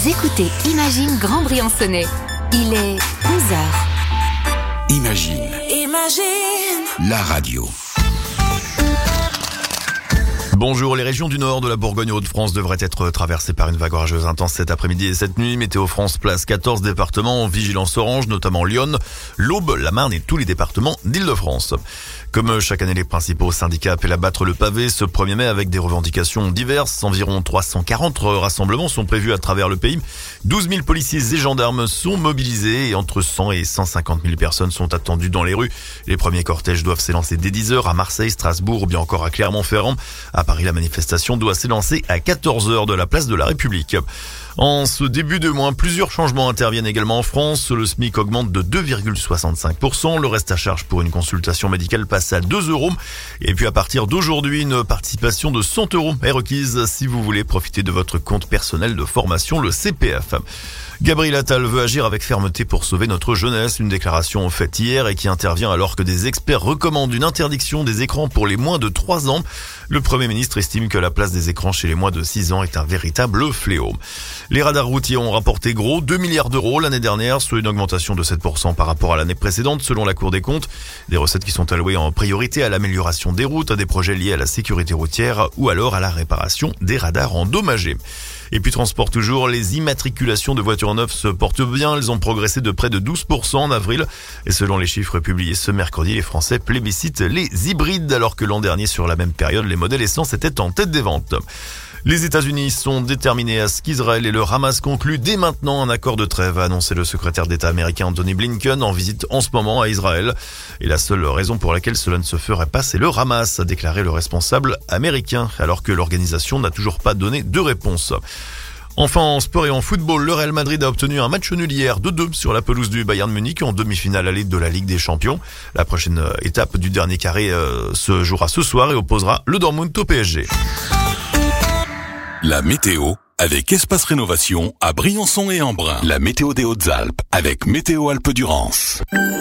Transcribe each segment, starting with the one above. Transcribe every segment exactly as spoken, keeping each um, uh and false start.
Vous écoutez Imagine Grand Briançonnais. Il est onze heures. Imagine. Imagine. La radio. Bonjour, les régions du nord de la Bourgogne et Hauts-de-France devraient être traversées par une vague orageuse intense cet après-midi et cette nuit. Météo France place quatorze départements en vigilance orange, notamment Lyon, l'Aube, la Marne et tous les départements d'Île-de-France. Comme chaque année, les principaux syndicats appellent à battre le pavé ce premier mai avec des revendications diverses. Environ trois cent quarante rassemblements sont prévus à travers le pays. douze mille policiers et gendarmes sont mobilisés et entre cent et cent cinquante mille personnes sont attendues dans les rues. Les premiers cortèges doivent s'élancer dès dix heures à Marseille, Strasbourg ou bien encore à Clermont-Ferrand. À Paris, la manifestation doit s'élancer à quatorze heures de la place de la République. En ce début de mois, plusieurs changements interviennent également en France. Le SMIC augmente de deux virgule soixante-cinq pour cent. Le reste à charge pour une consultation médicale passe à deux euros. Et puis à partir d'aujourd'hui, une participation de cent euros est requise si vous voulez profiter de votre compte personnel de formation, le C P F. Gabriel Attal veut agir avec fermeté pour sauver notre jeunesse. Une déclaration faite hier et qui intervient alors que des experts recommandent une interdiction des écrans pour les moins de trois ans. Le Premier ministre estime que la place des écrans chez les moins de six ans est un véritable fléau. Les radars routiers ont rapporté gros deux milliards d'euros l'année dernière, soit une augmentation de sept pour cent par rapport à l'année précédente selon la Cour des comptes. Des recettes qui sont allouées en priorité à l'amélioration des routes, à des projets liés à la sécurité routière ou alors à la réparation des radars endommagés. Et puis transport toujours, les immatriculations de voitures neuves se portent bien. Elles ont progressé de près de douze pour cent en avril. Et selon les chiffres publiés ce mercredi, les Français plébiscitent les hybrides alors que l'an dernier sur la même période, les modèles essence étaient en tête des ventes. Les États-Unis sont déterminés à ce qu'Israël et le Hamas concluent dès maintenant un accord de trêve, a annoncé le secrétaire d'État américain Anthony Blinken en visite en ce moment à Israël. Et la seule raison pour laquelle cela ne se ferait pas, c'est le Hamas, a déclaré le responsable américain, alors que l'organisation n'a toujours pas donné de réponse. Enfin, en sport et en football, le Real Madrid a obtenu un match nul hier deux deux sur la pelouse du Bayern Munich en demi-finale allée de la Ligue des Champions. La prochaine étape du dernier carré euh, se jouera ce soir et opposera le Dortmund au P S G. La météo avec Espace Rénovation à Briançon et Embrun. La météo des Hautes-Alpes avec Météo Alpes-Durance.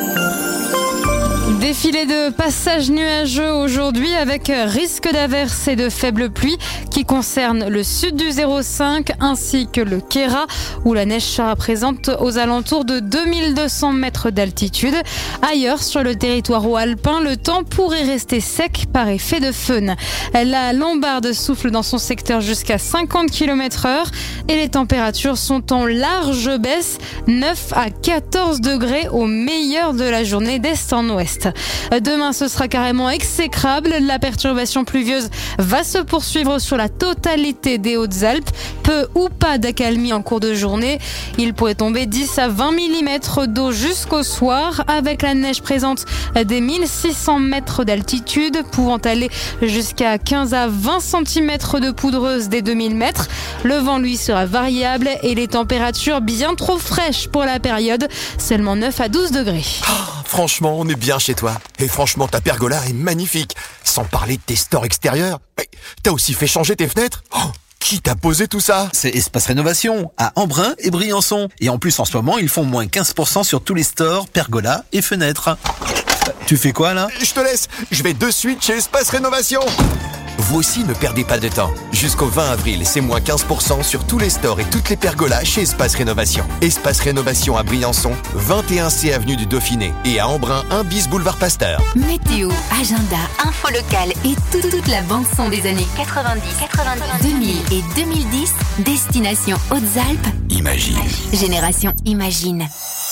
Défilé de passages nuageux aujourd'hui avec risque d'averses et de faibles pluies qui concernent le sud du zéro cinq ainsi que le Queyras où la neige sera présente aux alentours de deux mille deux cents mètres d'altitude. Ailleurs sur le territoire haut-alpin, le temps pourrait rester sec par effet de feune. La Lombarde souffle dans son secteur jusqu'à cinquante kilomètres heure et les températures sont en large baisse, neuf à quatorze degrés au meilleur de la journée d'est en ouest. Demain, ce sera carrément exécrable. La perturbation pluvieuse va se poursuivre sur la totalité des Hautes-Alpes. Peu ou pas d'accalmie en cours de journée. Il pourrait tomber dix à vingt millimètres d'eau jusqu'au soir, avec la neige présente des mille six cents mètres d'altitude, pouvant aller jusqu'à quinze à vingt centimètres de poudreuse des deux mille mètres. Le vent, lui, sera variable et les températures bien trop fraîches pour la période, seulement neuf à douze degrés. Oh, franchement, on est bien chez toi. Et franchement, ta pergola est magnifique. Sans parler de tes stores extérieurs. Mais t'as aussi fait changer tes fenêtres ? Oh, qui t'a posé tout ça ? C'est Espace Rénovation, à Embrun et Briançon. Et en plus, en ce moment, ils font moins quinze pour cent sur tous les stores, pergolas et fenêtres. Tu fais quoi, là ? Je te laisse. Je vais de suite chez Espace Rénovation. Vous aussi, ne perdez pas de temps. Jusqu'au vingt avril, c'est moins quinze pour cent sur tous les stores et toutes les pergolas chez Espace Rénovation. Espace Rénovation à Briançon, vingt et un C avenue du Dauphiné. Et à Embrun, un bis boulevard Pasteur. Météo, agenda, info locale et toute, toute la bande-son des années quatre-vingt-dix, quatre-vingt-dix, deux mille et deux mille dix. Destination Hautes-Alpes. Imagine. Génération Imagine.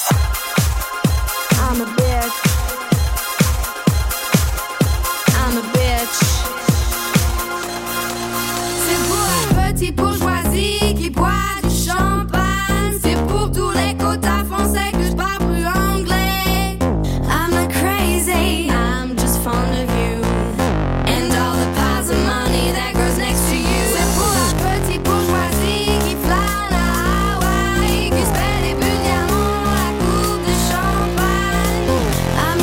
I'm a bitch. I'm a bitch. Petit bourgeoisie qui boit du champagne, c'est pour tous les quotas français que je parle plus anglais. I'm not crazy, I'm just fond of you and all the piles of money that goes next to you. C'est pour la petite bourgeoisie qui flâne à Hawaï, qui se fait des bulles diamants, la coupe de champagne. I'm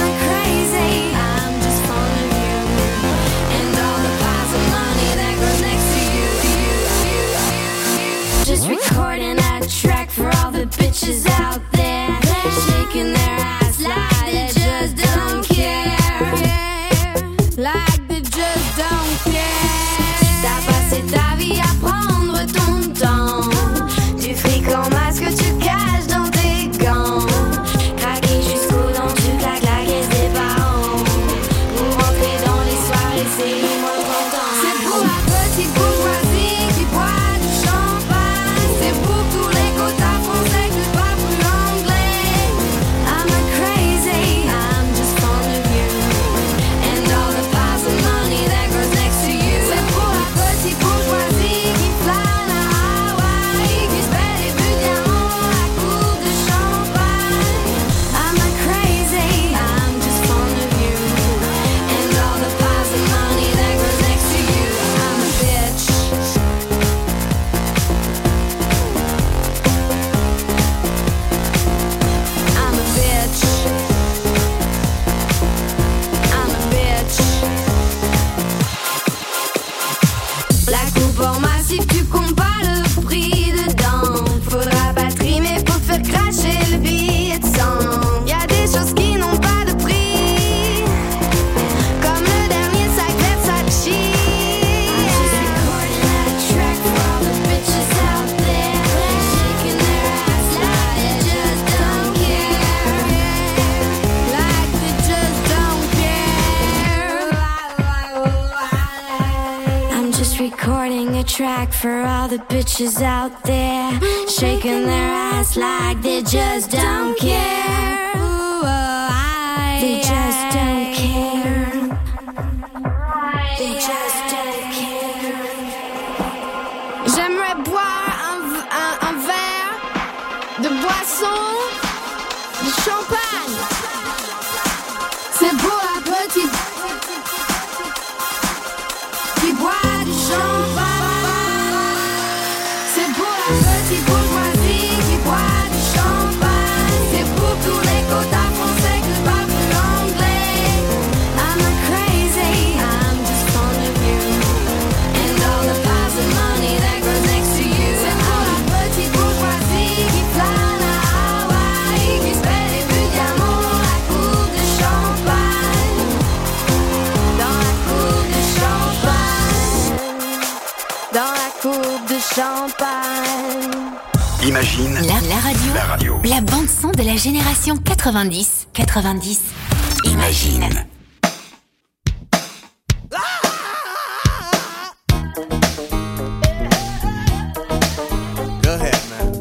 Sport massif, tu comptes pas le prix dedans. Faudra pas trimer pour te faire cracher le billet de sang. Y'a des choses qui n'ont pas de prix, comme le dernier sac Versace. Recording a track for all the bitches out there, shaking their ass like they just don't care. Ooh, I, they just don't care. They just don't care. J'aimerais boire un, un, un verre de boisson, de champagne. C'est pour la petite qui boit. C'est pour la petite bourgeoisie qui boit du champagne. C'est pour tous les quotas français que je parle plus anglais. I'm not crazy, I'm just fond of you and all the piles of money that goes next to you. C'est pour la petite bourgeoisie qui flâne à Hawaï, qui se fait des buts de diamant dans la cour de champagne. Dans la cour de champagne. Dans la cour de champagne. Imagine La, la radio. La radio. La bande son de la génération quatre-vingt-dix. quatre-vingt-dix. Imagine. Go ahead, man.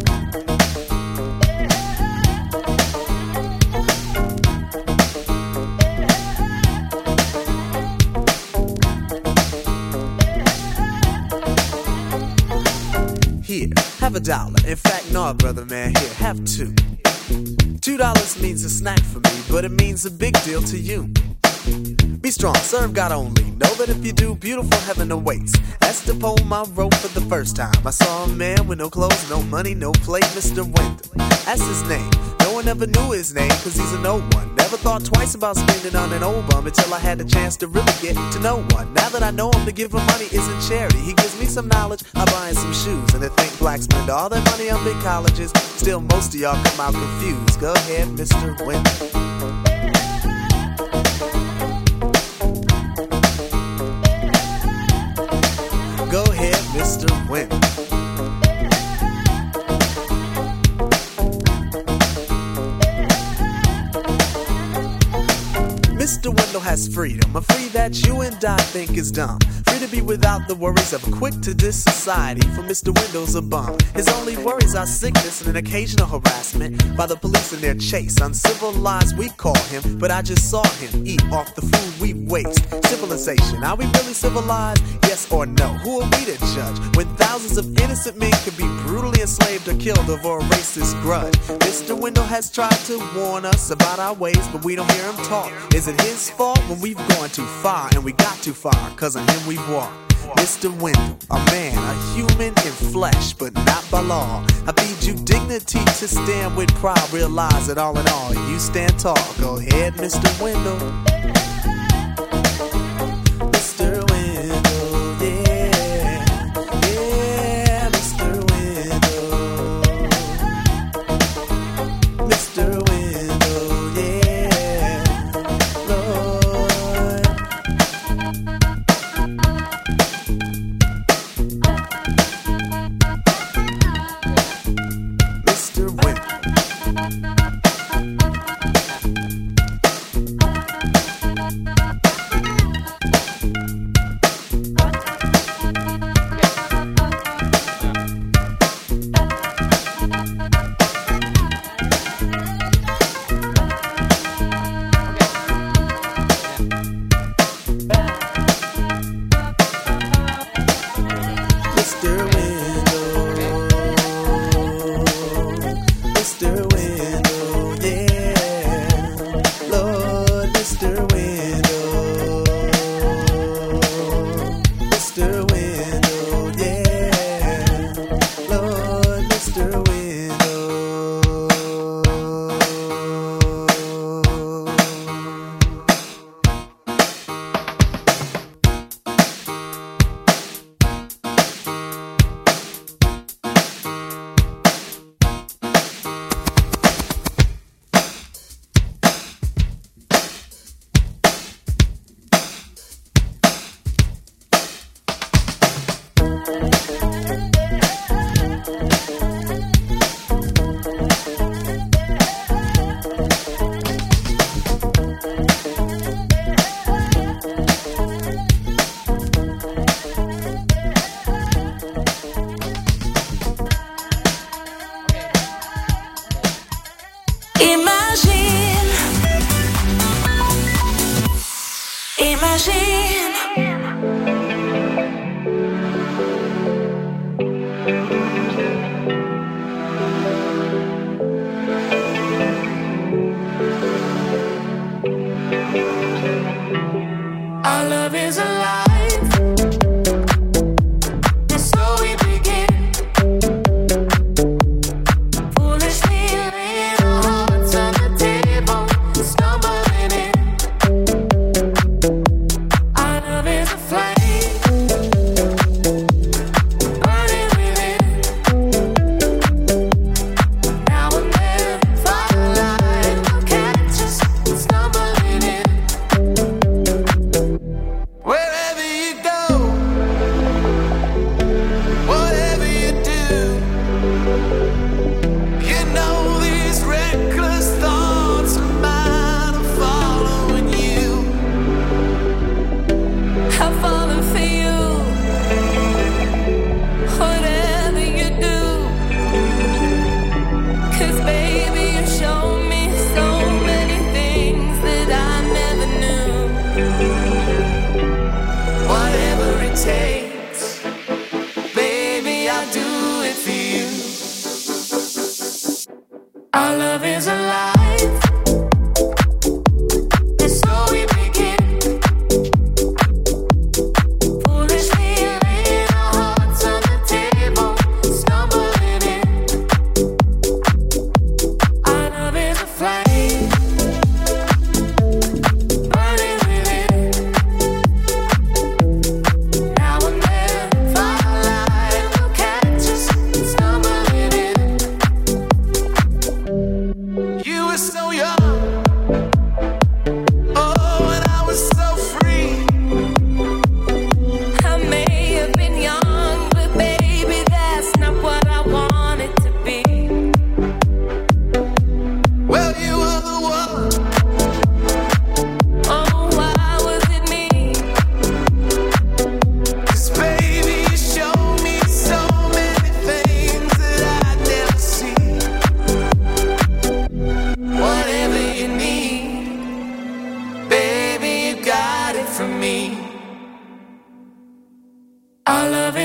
Here, have a dollar. In fact, no, brother, man, here, have two. Two dollars means a snack for me, but it means a big deal to you. Be strong, serve God only. Know that if you do, beautiful heaven awaits. That's the poem I wrote for the first time. I saw a man with no clothes, no money, no plate, Mister Wendell. That's his name. No one ever knew his name, cause he's a no one. Never thought twice about spending on an old bum until I had the chance to really get to know one. Now that I know him, to give him money isn't charity. He gives me some knowledge, I buy him some shoes. And they think blacks spend all their money on big colleges. Still, most of y'all come out confused. Go ahead, Mister Wendell. Go ahead, Mister Wendell. Mister Wendell has freedom, a free that you and I think is dumb. Free to be without the worries of a quick-to-diss society, for Mister Wendell's a bum. His only worries are sickness and an occasional harassment by the police in their chase. Uncivilized we call him, but I just saw him eat off the food we waste. Civilization, are we really civilized? Yes or no? Who are we to judge when thousands of innocent men could be brutally enslaved or killed over a racist grudge? Mister Wendell has tried to warn us about our ways, but we don't hear him talk. Is it his fault when we've gone too far and we got too far? Cause of him we've walked. Mister Wendell, a man, a human in flesh, but not by law. I feed you dignity to stand with pride. Realize that all in all, you stand tall. Go ahead, Mister Wendell. Mister Wendell, yeah. Yeah, Mister Wendell. Mister Wendell, yeah. Lord. Mister Wendell.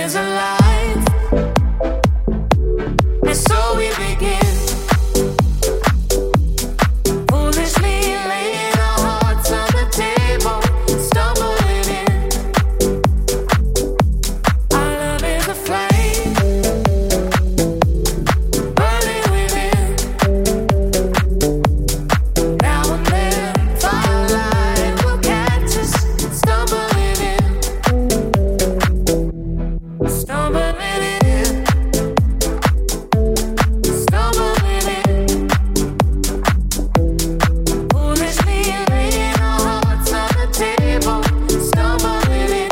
is alive. And so we begin. Foolishly laying our hearts on the table, stumbling in. Our love is a flame, burning within. Now and then, firelight will catch us, stumbling in. Stumbling in. Stumbling in. Foolishly laying our hearts on the table, stumbling in.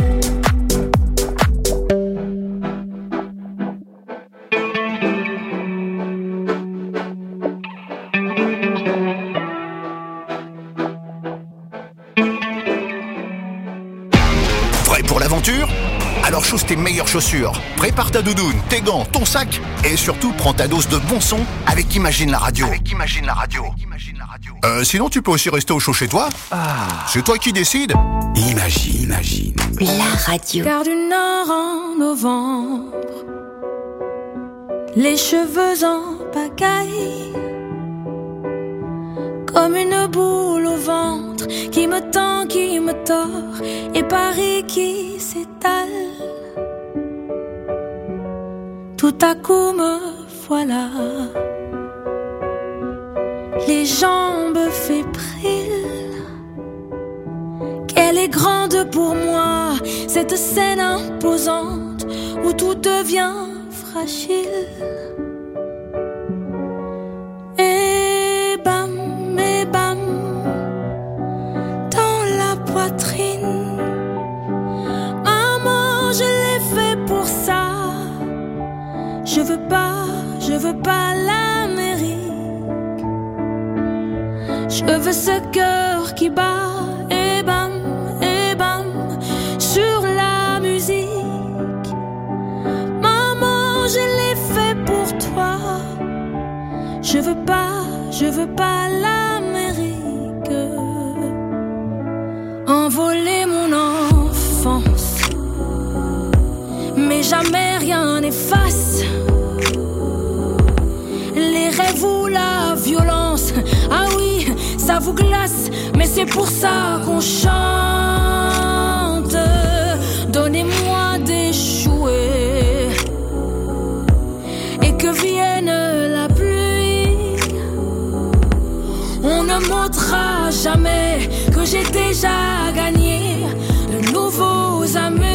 Prêt pour l'aventure? Alors chausse tes meilleures chaussures, prépare ta doudoune, tes gants, ton sac et surtout prends ta dose de bon son avec Imagine la radio. Avec Imagine la radio. Euh, sinon tu peux aussi rester au chaud chez toi. C'est toi qui décides. Imagine, imagine. La radio. Car du nord en novembre, les cheveux en pagaille, comme une boule au ventre qui me tend, qui me tord, et Paris qui s'étale. Tout à coup me voilà, les jambes fébriles. Qu'elle est grande pour moi, cette scène imposante où tout devient fragile. Et bam, et bam, dans la poitrine. Maman, je l'ai fait pour ça. Je veux pas, je veux pas l'Amérique. Je veux ce cœur qui bat. Et bam, et bam, sur la musique. Maman, je l'ai fait pour toi. Je veux pas, je veux pas l'Amérique. Envoler mon enfance, mais jamais rien n'efface les rêves ou la violence. Ah oui, ça vous glace, mais c'est pour ça qu'on chante. Donnez-moi des jouets et que vienne la pluie. On ne montrera jamais que j'ai déjà gagné de nouveaux amis.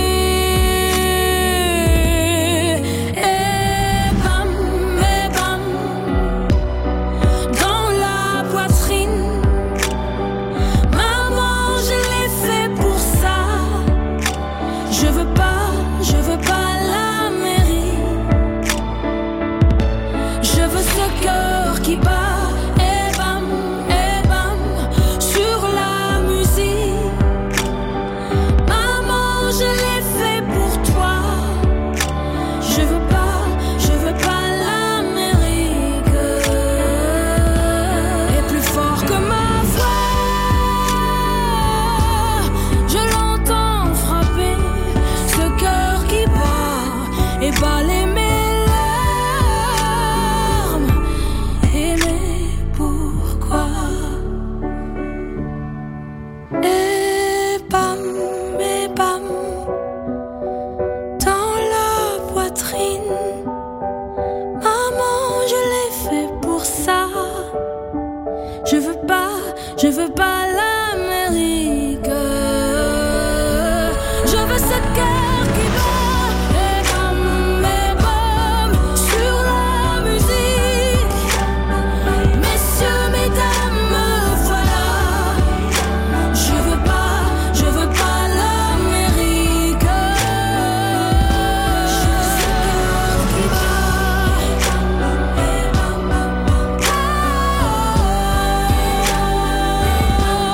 Je veux pas l'Amérique. Je veux ce cœur qui bat. Et bam, et bam, sur la musique. Messieurs, mesdames, me voilà. Je veux pas, je veux pas l'Amérique. Je veux ce cœur qui bat.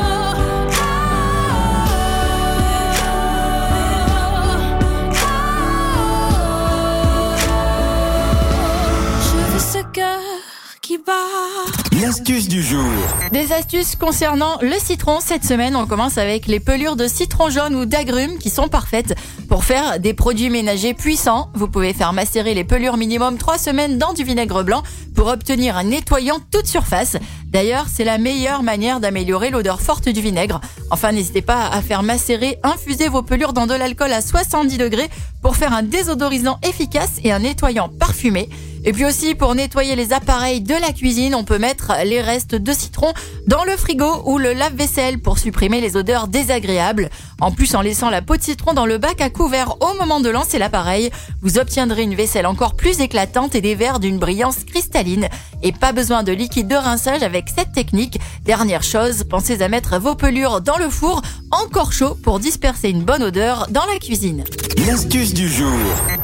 L'astuce du jour. Des astuces concernant le citron. Cette semaine, on commence avec les pelures de citron jaune ou d'agrumes qui sont parfaites pour faire des produits ménagers puissants. Vous pouvez faire macérer les pelures minimum trois semaines dans du vinaigre blanc pour obtenir un nettoyant toute surface. D'ailleurs, c'est la meilleure manière d'améliorer l'odeur forte du vinaigre. Enfin, n'hésitez pas à faire macérer, infuser vos pelures dans de l'alcool à soixante-dix degrés pour faire un désodorisant efficace et un nettoyant parfumé. Et puis aussi, pour nettoyer les appareils de la cuisine, on peut mettre les restes de citron dans le frigo ou le lave-vaisselle pour supprimer les odeurs désagréables. En plus, en laissant la peau de citron dans le bac à couvert au moment de lancer l'appareil, vous obtiendrez une vaisselle encore plus éclatante et des verres d'une brillance cristalline. Et pas besoin de liquide de rinçage avec cette technique. Dernière chose, pensez à mettre vos pelures dans le four encore chaud pour disperser une bonne odeur dans la cuisine. L'astuce du jour.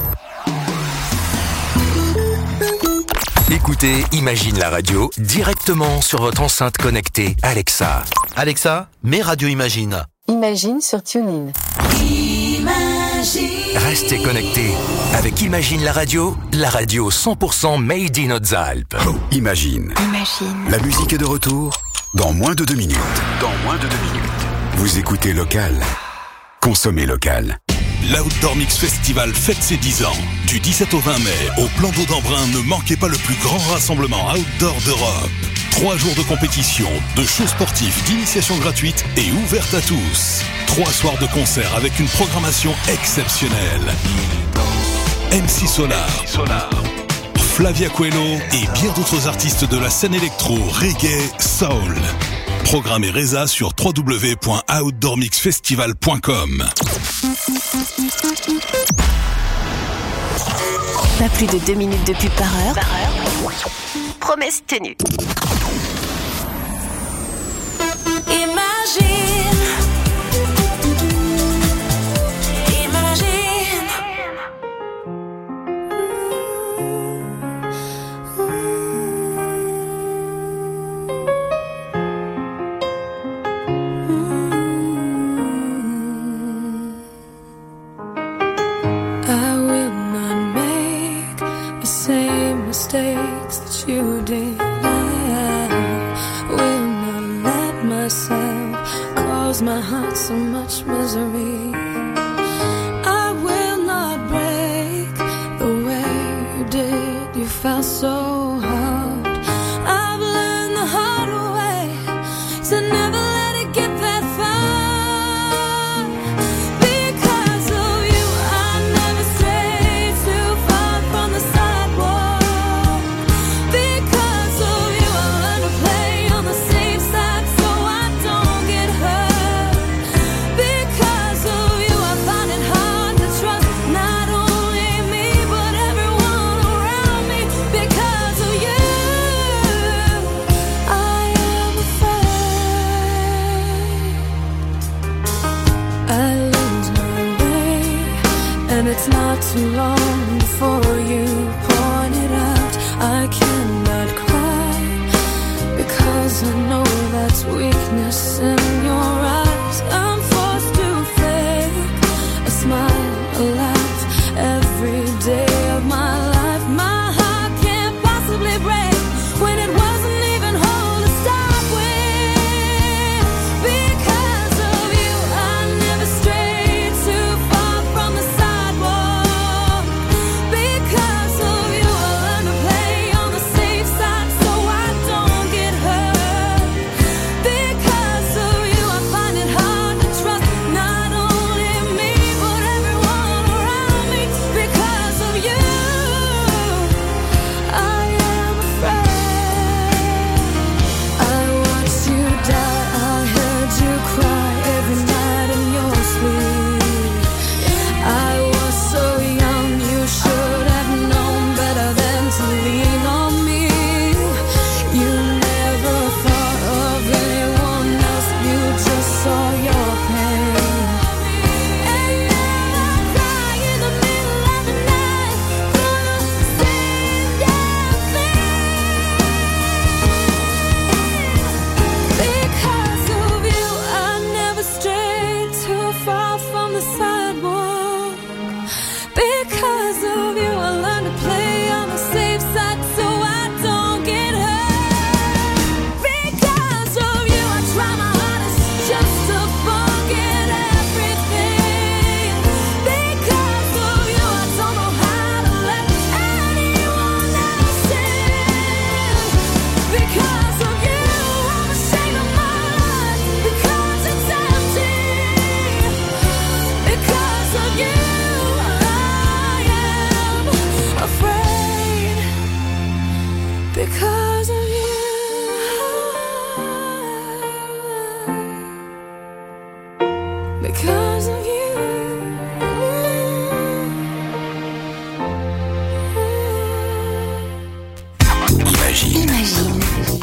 Écoutez Imagine la radio directement sur votre enceinte connectée Alexa. Alexa, mets Radio Imagine. Imagine sur TuneIn. Imagine. Restez connectés avec Imagine la radio, la radio cent pour cent made in Hautes-Alpes. Oh, Imagine. Imagine. La musique est de retour dans moins de deux minutes. Dans moins de deux minutes. Vous écoutez local. Consommez local. L'Outdoor Mix Festival fête ses dix ans. Du dix-sept au vingt mai, au plan d'eau d'Embrun, ne manquez pas le plus grand rassemblement outdoor d'Europe. Trois jours de compétition, de shows sportifs, d'initiation gratuite et ouverte à tous. Trois soirs de concert avec une programmation exceptionnelle. M C Solar, Flavia Coelho et bien d'autres artistes de la scène électro, reggae, soul. Programme et résa sur w w w point outdoor mix festival point com. Pas plus de deux minutes de pub par heure. Par heure. Promesse tenue. Imagine. Mistakes that you did, I will not let myself cause my heart so much misery. I will not break the way you did. You felt so hard. I've learned the hard way to never let it get that far. Because of you, I never strayed too far from the sidewalk. It's not too long before you point it out. I cannot cry because I know that's weakness in your eyes. I'm forced to fake a smile, a laugh every day of my life. My heart can't possibly break when it wasn't even whole to start with. Because of you, I never strayed too far from the side. Because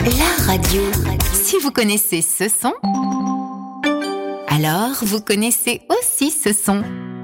La radio. Si vous connaissez ce son, alors vous connaissez aussi ce son.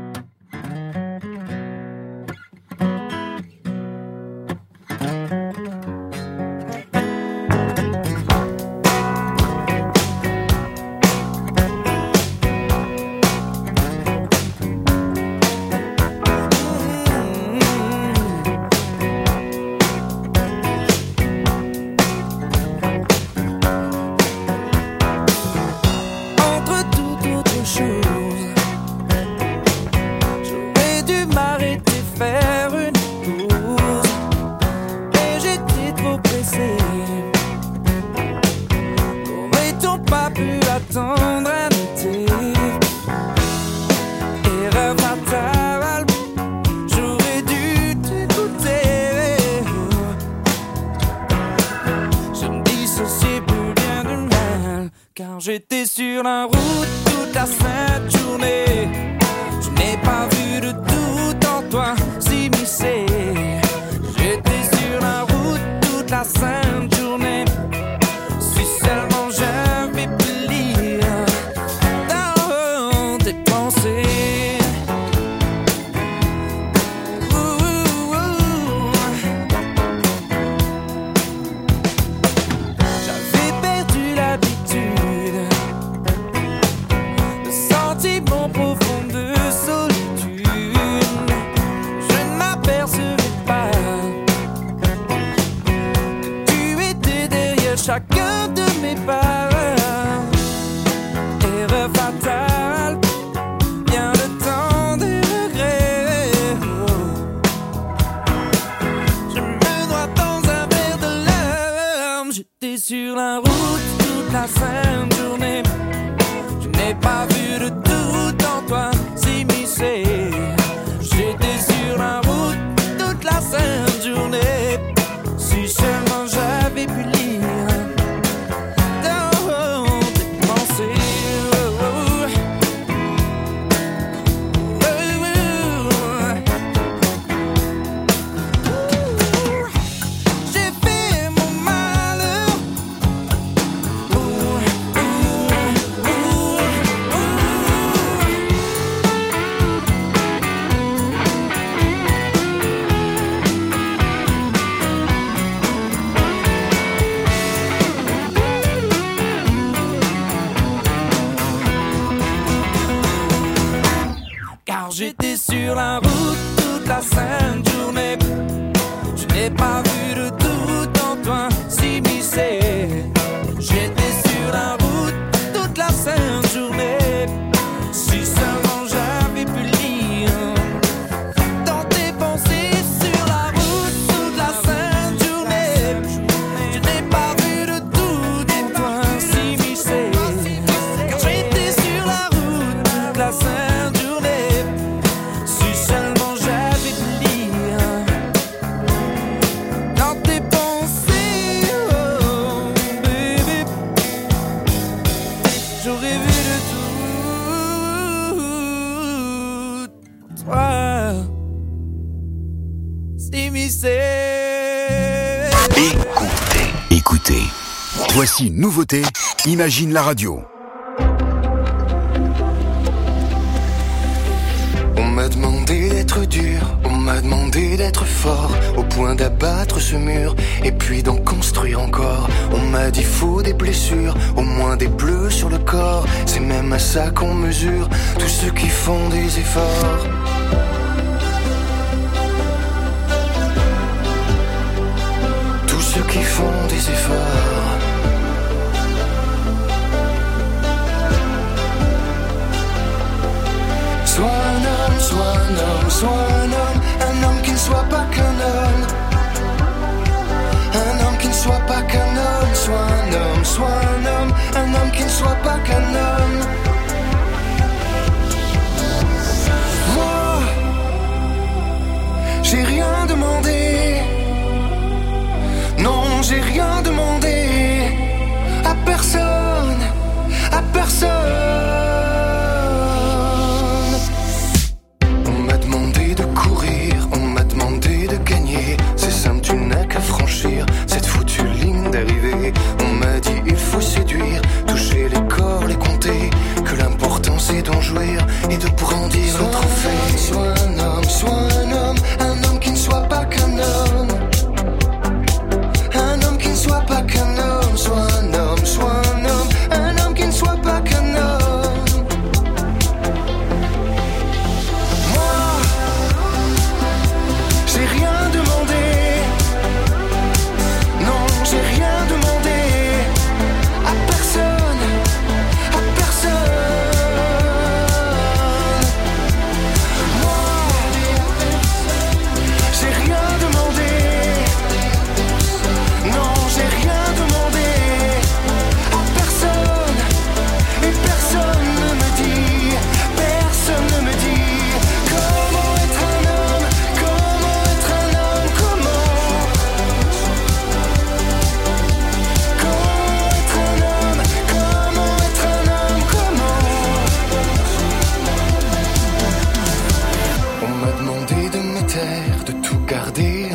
J'étais sur la route toute la sainte journée. Je n'ai pas vu de doute en toi s'immiscer. J'étais sur la route toute la sainte journée. Si seulement j'avais pu lire dans tes pensées. J'avais perdu l'habitude, profond de solitude. Je ne m'apercevais pas que tu étais derrière chacun de mes pas. Erreur fatale, bien le temps des regrets. Je me noie dans un verre de larmes. J'étais sur la route toute la sainte journée. Je n'ai pas vu de doute en toi s'immiscer. J'étais sur la route toute la sainte journée. Si seulement j'avais pu lire dans tes pensées. Oh, oh. Oh, oh. J'ai fait mon malheur. Oh, oh, oh, oh. Car j'étais sur la route toute la sainte journée. Je n'ai pas vu de doute en toi s'immiscer. J'étais sur la route toute la sainte journée. Si seulement j'avais pu lire dans tes pensées. Sur la route toute la sainte journée. Je n'ai pas vu de doute en toi s'immiscer. Car j'étais sur la route toute la sainte journée. Si seulement j'avais pu lire dans tes pensées. Oh baby, j'aurais vu de tout toi s'immiscer. Écoutez, écoutez. Voici une nouveauté. Imagine la radio. On m'a demandé d'être dur, on m'a demandé d'être fort, au point d'abattre ce mur, et puis d'en construire encore. On m'a dit faut des blessures, au moins des bleus sur le corps. C'est même à ça qu'on mesure tous ceux qui font des efforts. Tous ceux qui font des efforts. Sois un homme, sois un homme, sois un homme, un homme qui ne soit pas qu'un homme. Un homme qui ne soit pas qu'un homme, sois un homme, sois un homme, un homme qui ne soit pas qu'un homme. Moi,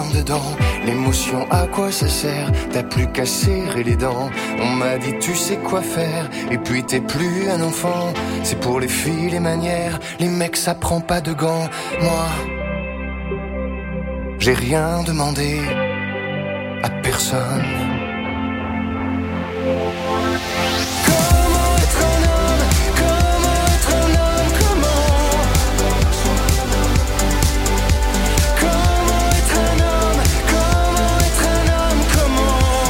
dedans. L'émotion, à quoi ça sert? T'as plus qu'à serrer les dents. On m'a dit tu sais quoi faire, et puis t'es plus un enfant. C'est pour les filles les manières, les mecs ça prend pas de gants. Moi, j'ai rien demandé à personne. Comment être un homme? Comment être un homme? Comment? Comment être un homme? Comment être un homme? Comment?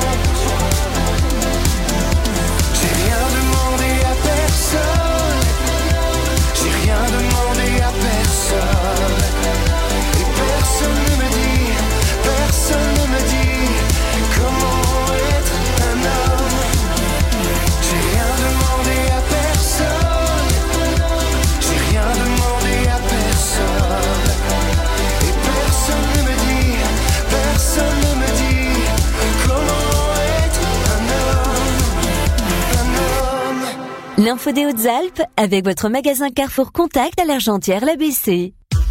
J'ai rien demandé à personne. J'ai rien demandé à personne. Et personne ne me dit, personne ne me dit comment être un homme. J'ai rien demandé à personne. J'ai rien demandé à personne. Et personne ne me dit, personne ne me dit comment être un homme. Un homme. L'info des Hautes-Alpes avec votre magasin Carrefour Contact à l'Argentière-l'A B C.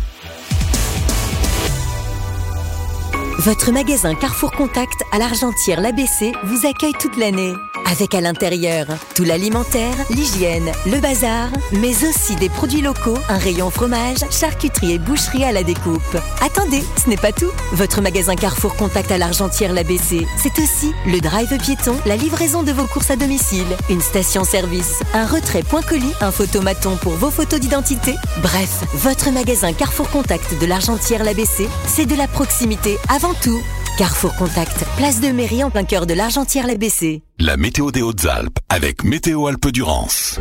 Votre magasin Carrefour Contact à l'Argentière-l'A B C vous accueille toute l'année. Avec à l'intérieur tout l'alimentaire, l'hygiène, le bazar, mais aussi des produits locaux, un rayon fromage, charcuterie et boucherie à la découpe. Attendez, ce n'est pas tout. Votre magasin Carrefour Contact à l'Argentière-l'A B C, c'est aussi le drive piéton, la livraison de vos courses à domicile, une station-service, un retrait point colis, un photomaton pour vos photos d'identité. Bref, votre magasin Carrefour Contact de l'Argentière-l'A B C, c'est de la proximité avant tout. Carrefour Contact, place de mairie en plein cœur de l'Argentière-l'A B C. La météo des Hautes-Alpes avec Météo Alpes-Durance.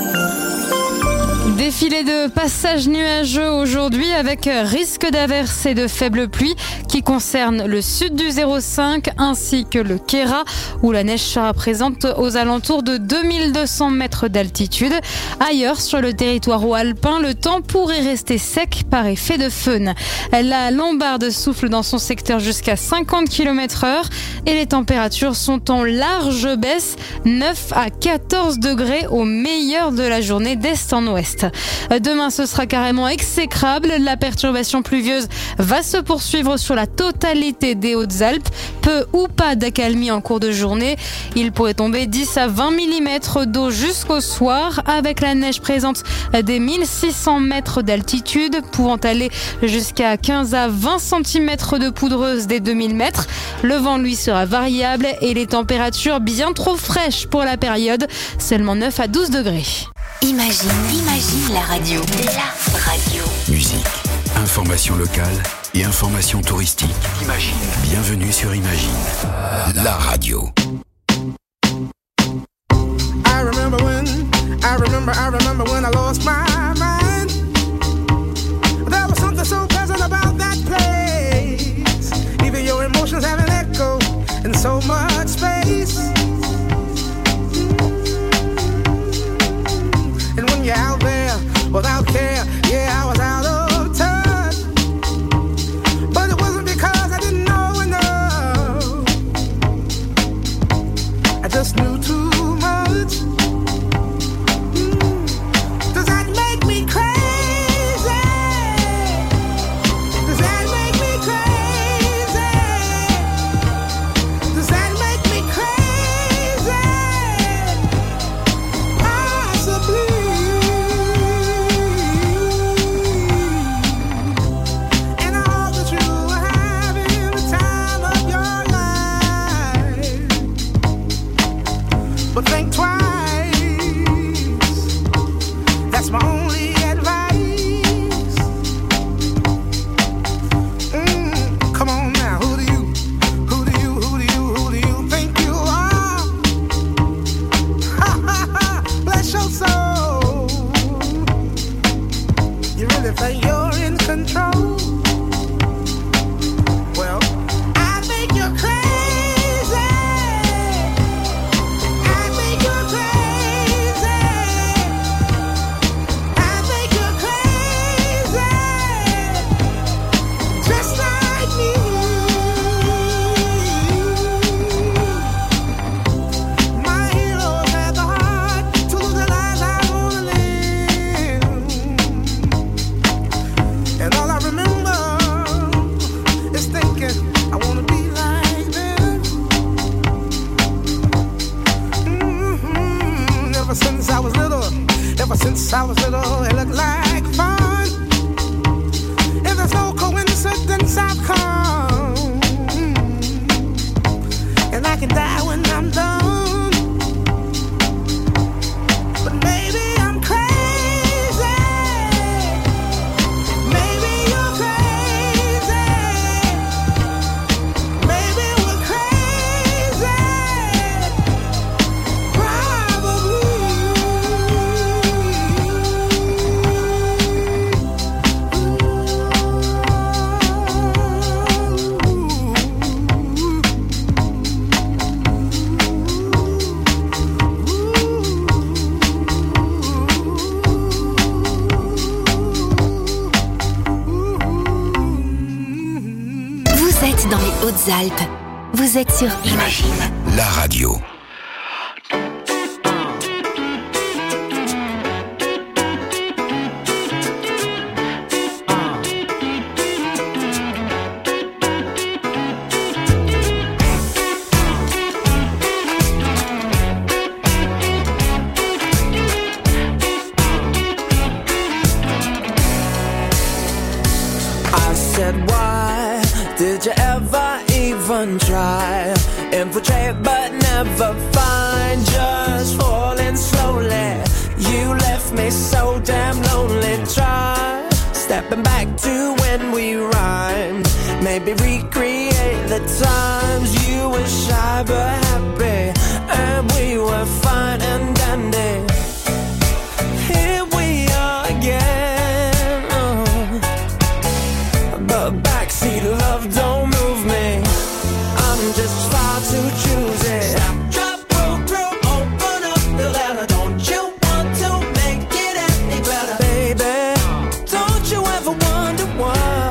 Défilé de passages nuageux aujourd'hui avec risque d'averses et de faibles pluies qui concernent le sud du zéro cinq ainsi que le Queyras où la neige sera présente aux alentours de deux mille deux cents mètres d'altitude. Ailleurs sur le territoire alpin, le temps pourrait rester sec par effet de feune. La Lombarde souffle dans son secteur jusqu'à cinquante kilomètres heure et les températures sont en large baisse, neuf à quatorze degrés au meilleur de la journée d'est en ouest. Demain, ce sera carrément exécrable. La perturbation pluvieuse va se poursuivre sur la totalité des Hautes-Alpes. Peu ou pas d'accalmie en cours de journée. Il pourrait tomber dix à vingt millimètres d'eau jusqu'au soir avec la neige présente des mille six cents mètres d'altitude pouvant aller jusqu'à quinze à vingt centimètres de poudreuse des deux mille mètres. Le vent, lui, sera variable et les températures bien trop fraîches pour la période. Seulement neuf à douze degrés. Imagine, imagine la radio. La radio. Musique, information locale et information touristique. Imagine. Bienvenue sur Imagine, la radio. I remember when, I remember, I remember when I lost my mind. There was something so pleasant about that place. Even your emotions have an echo in so much space. And when you're out there without care, yeah, I was out of touch. But it wasn't because I didn't know enough. I just knew too much. Mm. Does that make me crazy? Does that make thinking I wanna be like them. Mm-hmm. Ever since I was little, ever since I was little, it looked like fun. If there's no coincidence, I've come, and I can die when I'm done. But maybe I'm crazy. Maybe you're crazy. Maybe we're crazy. Probably. Vous êtes dans les Hautes-Alpes. Vous êtes sur Imagine. La radio. I said, why did you ever even try? Infiltrate but never find. Just falling slowly. You left me so damn lonely. Try stepping back to when we rhymed. Maybe recreate the times you were shy but happy, and we were fine and dandy. Here we are again. Oh. But backseat love don't move me. I'm just far too choosy. Stop, drop, roll, roll, open up the letter. Don't you want to make it any better? Baby, don't you ever wonder why?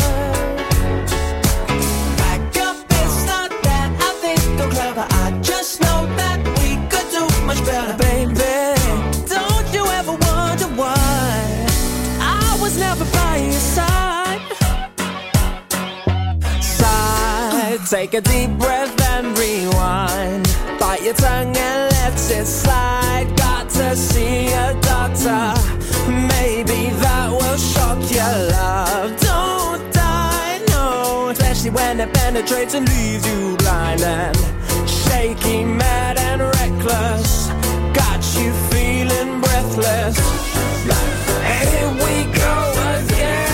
Back up, it's not that I think I'm clever. I just know that we could do much better. Baby, don't you ever wonder why? I was never by your side. Take a deep breath and rewind. Bite your tongue and let it slide. Got to see a doctor. Maybe that will shock your love. Don't die, no. Especially when it penetrates and leaves you blind and shaky, mad and reckless. Got you feeling breathless. Here we go again.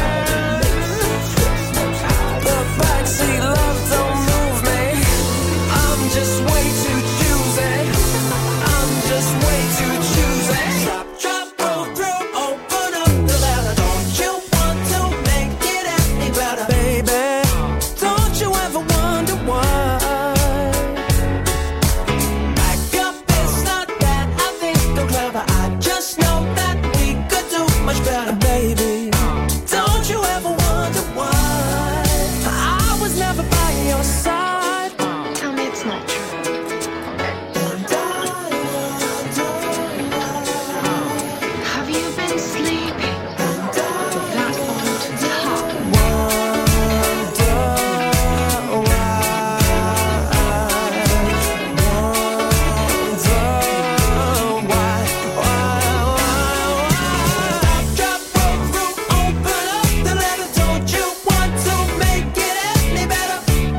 Backseat love don't move me. I'm just way too choosy. I'm just way too choosy. Stop, drop, roll, roll, open up the letter. Don't you want to make it any better? Baby, don't you ever wonder why? Back up, it's not that I think I'm clever. I just know that we could do much better. Baby, don't you ever wonder why? I was never by your side. Tell me it's not true. Have you been sleeping? That old heart. Wonder why. Wonder why. Why, why, why? Drop, roll, roll, open up the letter. Don't you want to make it any better?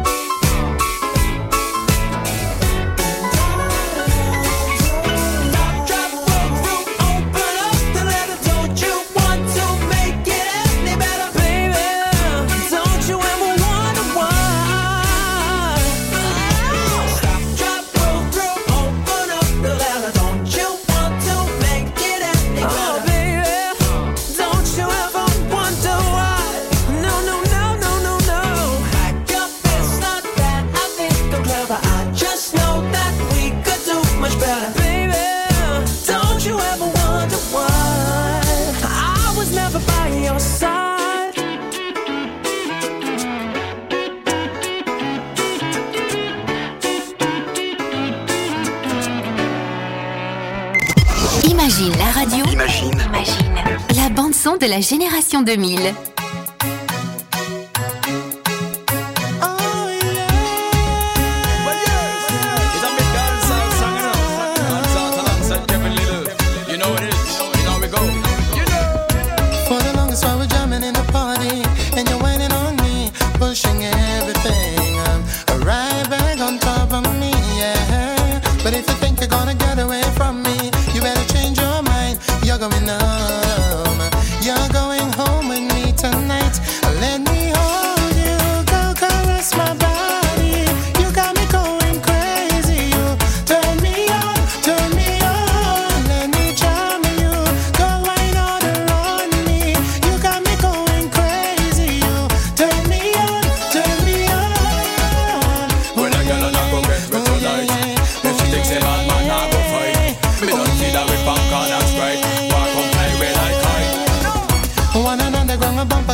Drop, roll, roll, open up the letter. Don't you want to make it any better? Baby, don't you ever wonder why? Stop, drop, roll, roll, open up the letter. Don't you want to make it any better? Oh, baby, don't you ever wonder why? No, no, no, no, no, no. Back up, it's not that I think I'm clever. I just know that we could do much better. Baby, don't you ever wonder why? I was never by your side. Imagine la radio. Imagine. Imagine. La bande son de la génération deux mille.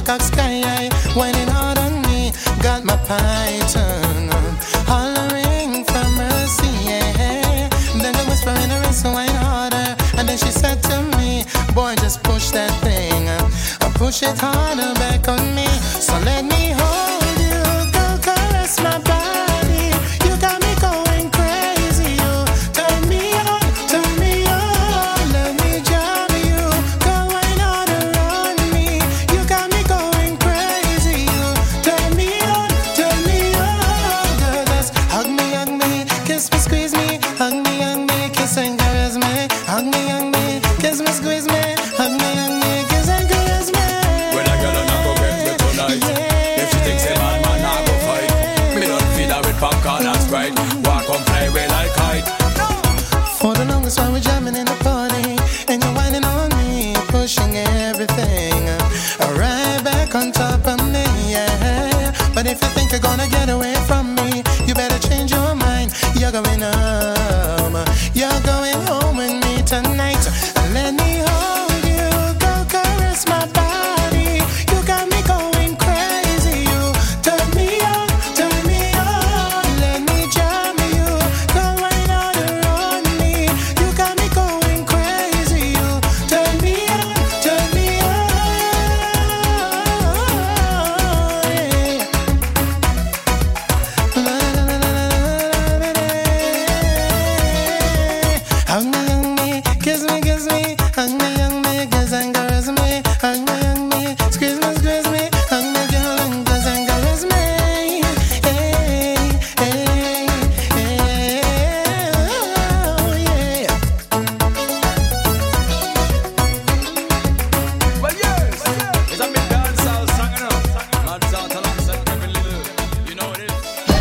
peacock sky, whining hard on me. Got my python hollering for mercy, yeah. Then they whisper in her ear, so whine harder. And then she said to me, boy, just push that thing, uh, push it harder back on me. So let me hold you, go caress my body. You got me going crazy, you turn me on, turn me on. Let me jam you, go whine harder on me. You got me going crazy, you turn me on, turn me on. Girl, just hug me, hug me, kiss me, squeeze me, hug me, hug me, kiss and caress me. Hug me, hug me, kiss me, squeeze me, hug me, hug me, kiss and caress me. When a girl not go get me tonight, yeah. If she thinks a man, man not go fight. Me don't feed her with popcorn and Sprite. Walk on play with like kite. For the longest while we're jamming in the party, and you're whining on me, pushing everything right back on top of me, yeah. But if you think you're gonna get away from me, you better change your mind. You're going home, you're going home with me tonight. Let me hold you, go caress my body. You got me going crazy, you turn me on, turn me on. Let me jam you, go right harder on me. You got me going crazy, you turn me on, turn me on. Yeah. La, la, la, la, la, la, la, la. Hug me, hug me, kiss me, kiss me, hug me, hug me, kiss and caress me, hug me, hug me, squeeze me, squeeze me, hug me, girl, and kiss and caress me. Hey, hey, hey, oh, yeah. Well, yes, it's a big dancehall song, you know. Mad South alongside Kevin Little. You know what it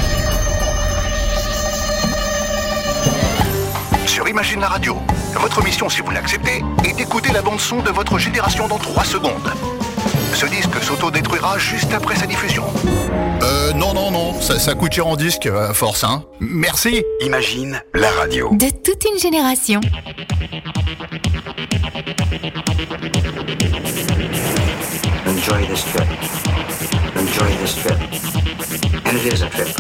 is. Sur Imagine la radio, votre mission, si vous l'acceptez, est d'écouter la bande-son de votre génération dans trois secondes. Ce disque s'auto-détruira juste après sa diffusion. Euh, non, non, non, ça, ça coûte cher en disque, à force, hein. Merci. Imagine la radio. De toute une génération. Enjoy this trip. Enjoy this trip. And it is a trip.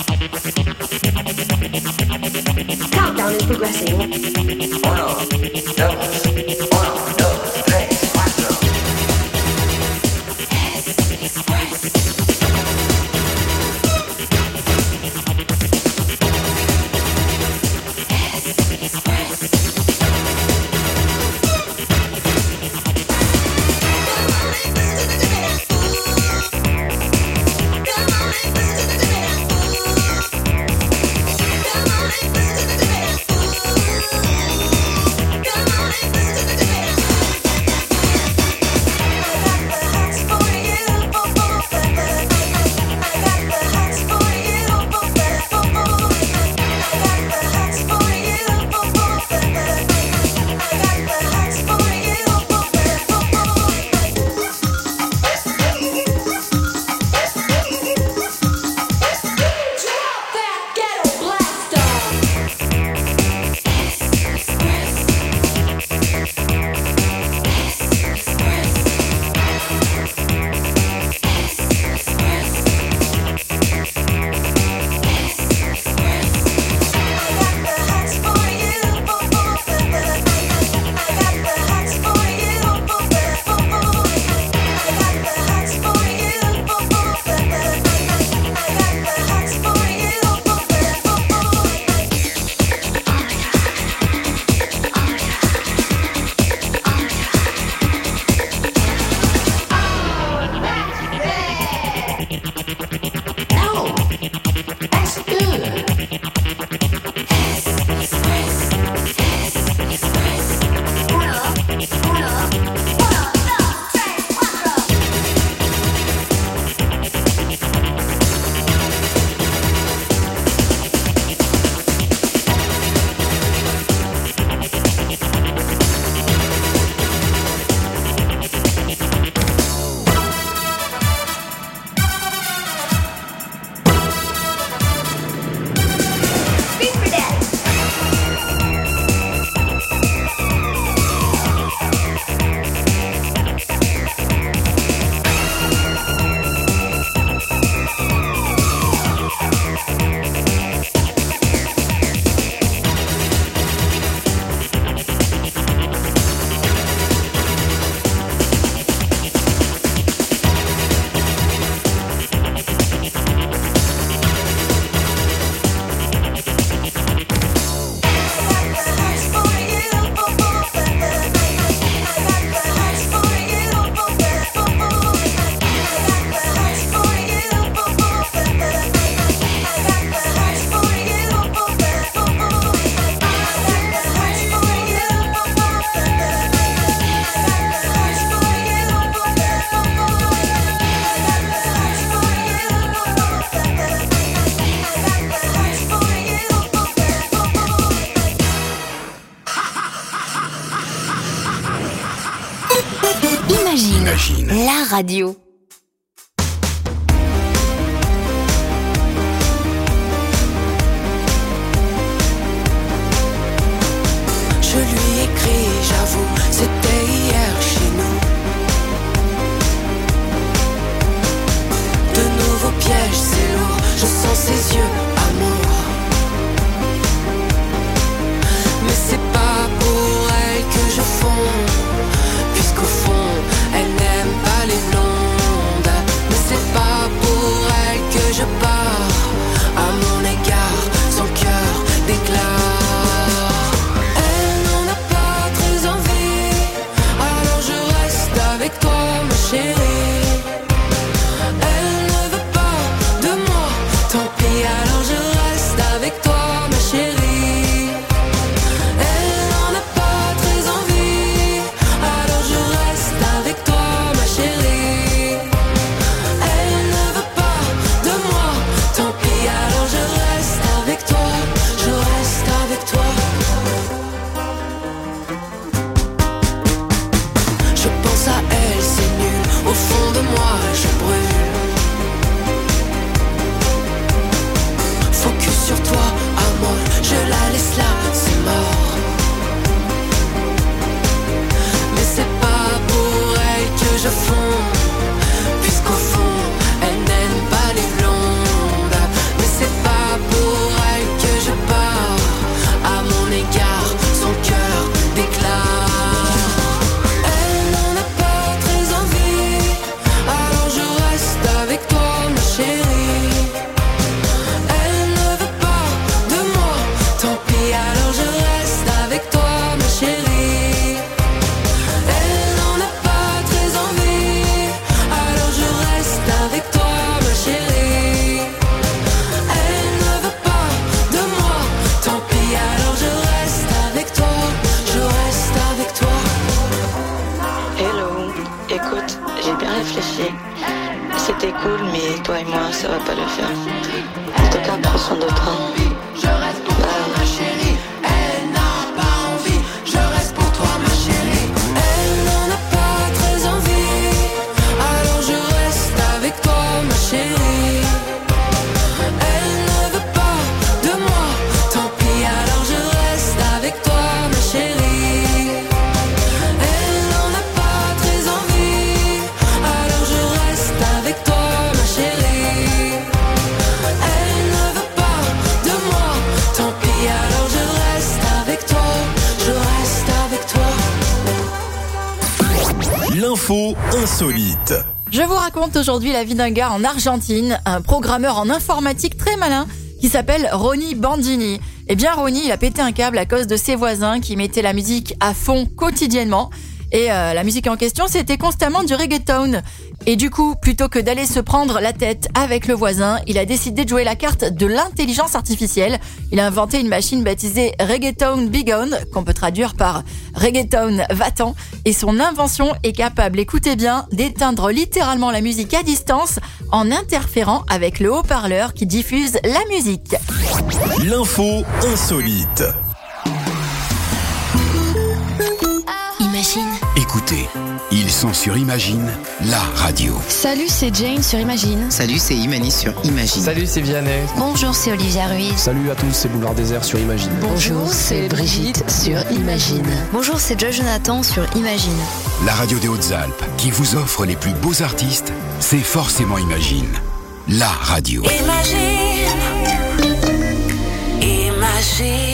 Countdown is progressing. Uno, dos, uno, dos, tres, cuatro. Come on, Imagine. La radio. Je lui écris, j'avoue, c'était hier chez nous. De nouveaux pièges, c'est lourd, je sens ses yeux, amour. Mais c'est pas pour elle que je fonds, puisqu'au fond, elle n'aime pas les blondes. Mais c'est pas pour elle que je pars, à mon égard, son cœur déclare. Avec toi ma chérie, elle ne veut pas de moi, tant pis alors je reste avec toi ma chérie. Elle n'en a pas très envie, alors je reste avec toi ma chérie. Elle ne veut pas de moi, tant pis alors je reste avec toi, je reste avec toi. Je pense à elle, c'est nul, au fond de moi je brûle. Focus sur toi, amour, je la laisse là, c'est mort. Mais c'est pas pour elle que je fonds, puisqu'au fond, elle n'aime pas les blondes. Mais c'est pas pour elle que je pars, à mon égard, son cœur déclare. Avec toi ma chérie, elle ne veut pas de moi, tant pis alors je reste avec toi ma chérie. Elle n'en a pas très envie, alors je reste avec toi ma chérie. Elle ne veut pas de moi, tant pis alors je reste avec toi, je reste avec toi. Hello, écoute, j'ai bien réfléchi. C'était cool, mais toi et moi, ça va pas le faire. En tout cas, prends soin de toi. Je reste pour toi ma chérie. Elle n'a pas envie. Je reste pour toi ma chérie. Elle n'en a pas très envie, alors je reste avec toi ma chérie. Elle ne veut pas de moi, tant pis alors je reste avec toi ma chérie. Elle n'en a pas très envie, alors je reste avec toi ma chérie. Elle ne veut pas de moi, tant pis alors je reste avec toi, je reste avec toi. L'info insolite. Je vous raconte aujourd'hui la vie d'un gars en Argentine, un programmeur en informatique très malin qui s'appelle Ronnie Bandini. Eh bien Ronnie, il a pété un câble à cause de ses voisins qui mettaient la musique à fond quotidiennement. Et euh, la musique en question, c'était constamment du reggaeton. Et du coup, plutôt que d'aller se prendre la tête avec le voisin, il a décidé de jouer la carte de l'intelligence artificielle. Il a inventé une machine baptisée Reggaeton Bigon, qu'on peut traduire par Reggaeton va-t'en. Et son invention est capable, écoutez bien, d'éteindre littéralement la musique à distance en interférant avec le haut-parleur qui diffuse la musique. L'info insolite. Imagine. Écoutez, ils sont sur Imagine, la radio. Salut, c'est Jane sur Imagine. Salut, c'est Imani sur Imagine. Salut, c'est Vianney. Bonjour, c'est Olivia Ruiz. Salut à tous, c'est Boulevard Désert sur Imagine. Bonjour, c'est Brigitte sur Imagine. Bonjour, c'est Joy Jonathan sur Imagine. La radio des Hautes-Alpes qui vous offre les plus beaux artistes, c'est forcément Imagine, la radio. Imagine, imagine.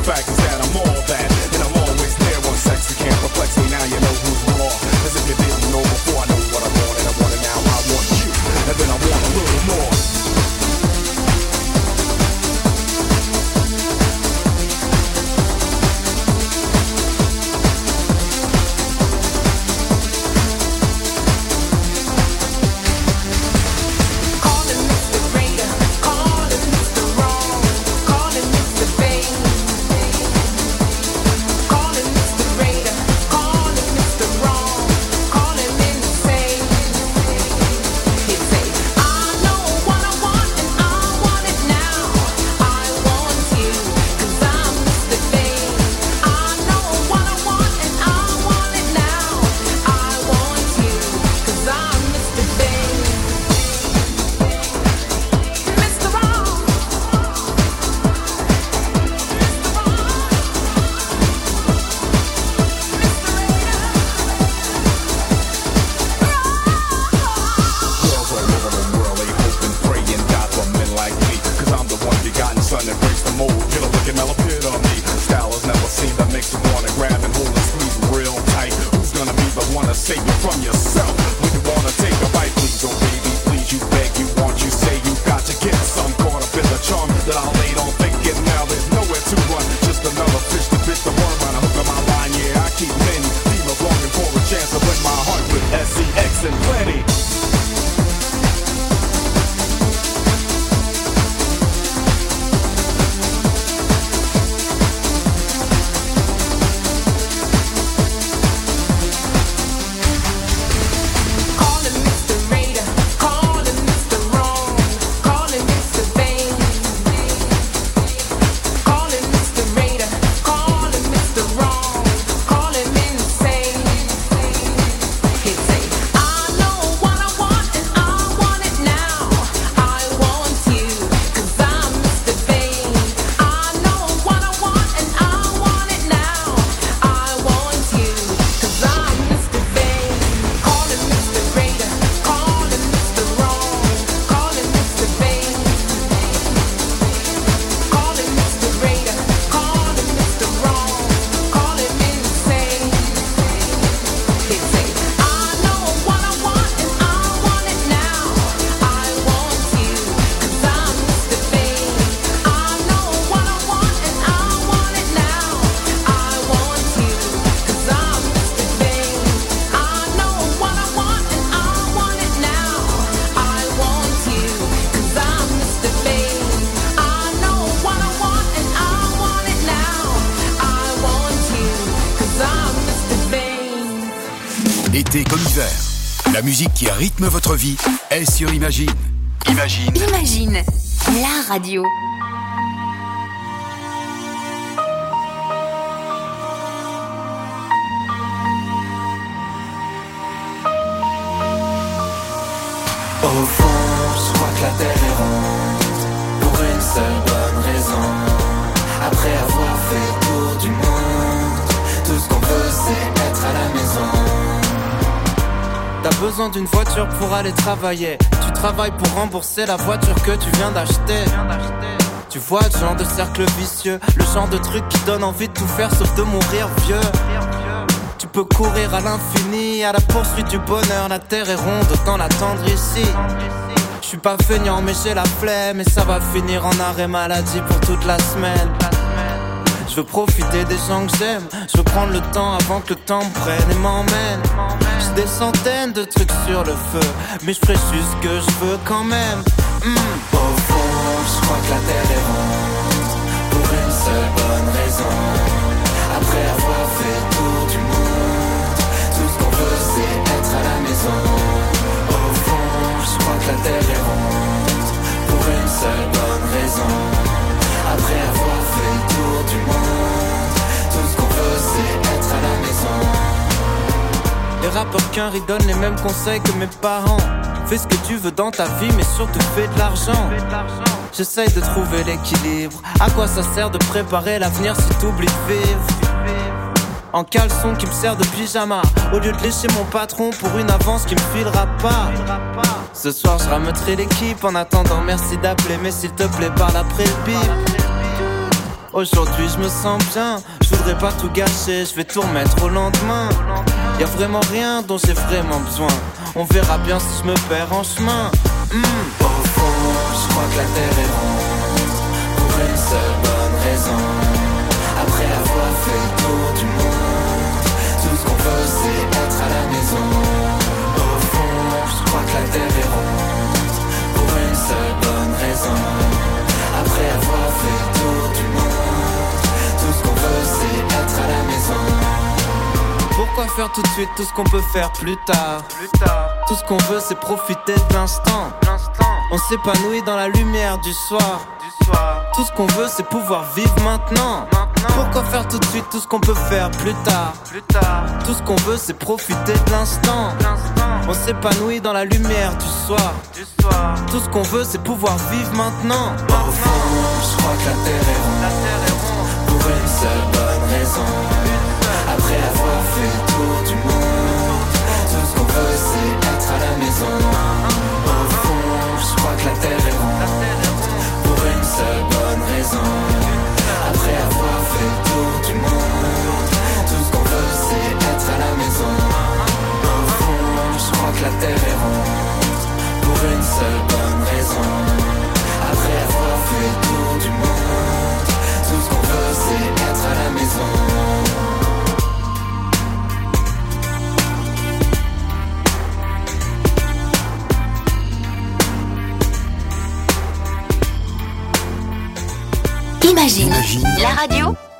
the fact is that I'm all that, and I'm always there on sex. You can't perplex me, now you know who's raw. As if you didn't know before, I know what I want, and I want it now, I want you, and then I want a little more. Été comme hiver, la musique qui rythme votre vie est sur Imagine. Imagine. Imagine, la radio. Au fond, je crois que la terre est ronde, pour une seule bonne raison. Après avoir fait le tour du monde, tout ce qu'on veut c'est être à la maison. T'as besoin d'une voiture pour aller travailler. Tu travailles pour rembourser la voiture que tu viens d'acheter. Tu vois le genre de cercle vicieux, le genre de truc qui donne envie de tout faire sauf de mourir vieux. Tu peux courir à l'infini, à la poursuite du bonheur. La terre est ronde, autant l'attendre ici. Je suis pas feignant mais j'ai la flemme, et ça va finir en arrêt maladie pour toute la semaine. Je veux profiter des gens que j'aime, je veux prendre le temps avant que le temps me prenne et m'emmène. J'ai des centaines de trucs sur le feu, mais je ferai juste ce que je veux quand même. mmh. Au fond, je crois que la terre est ronde, pour une seule bonne raison. Après avoir fait le tour du monde, tout ce qu'on veut c'est être à la maison. Au fond, je crois que la terre est ronde, pour une seule bonne raison. Après avoir fait le tour du monde, tout ce qu'on veut c'est être à la maison. Les rappeurs qu'un riz donnent les mêmes conseils que mes parents. Fais ce que tu veux dans ta vie mais surtout fais de l'argent. J'essaye de trouver l'équilibre. À quoi ça sert de préparer l'avenir si t'oublies de vivre? En caleçon qui me sert de pyjama, au lieu de lécher mon patron pour une avance qui me filera pas. Ce soir je rameuterai l'équipe. En attendant merci d'appeler, mais s'il te plaît parle après le bip. Aujourd'hui je me sens bien, je voudrais pas tout gâcher, je vais tout remettre au lendemain. Y'a vraiment rien dont j'ai vraiment besoin. On verra bien si je me perds en chemin. Mmh. Au fond, je crois que la terre est ronde, pour une seule bonne raison. Après avoir fait le tour du monde, tout ce qu'on veut c'est être à la maison. Au fond, je crois que la terre est ronde, pour une seule bonne raison. Après avoir fait le tour du monde, tout ce qu'on veut c'est être à la maison. Pourquoi faire tout de suite tout ce qu'on peut faire plus tard? Plus tard. Tout ce qu'on veut c'est profiter de l'instant. L'instant. On s'épanouit dans la lumière du soir. Du soir. Tout ce qu'on veut c'est pouvoir vivre maintenant. Maintenant. Pourquoi faire tout de suite tout ce qu'on peut faire plus tard? Plus tard. Tout ce qu'on veut c'est profiter de l'instant. L'instant. On s'épanouit dans la lumière du soir. Du soir. Tout ce qu'on veut c'est pouvoir vivre maintenant. maintenant. Au fond, je crois que la terre est ronde. La terre est ronde. Pour une seule bonne raison. Après avoir fait le tour du monde, tout ce qu'on veut c'est être à la maison. Au fond, je crois que la terre est ronde, pour une seule bonne raison. Après avoir fait le tour du monde, tout ce qu'on veut c'est être à la maison. Au fond, je crois que la terre est ronde, pour une seule bonne raison. Après avoir fait le tour du monde, tout ce qu'on veut c'est être à la maison. Imagine, la radio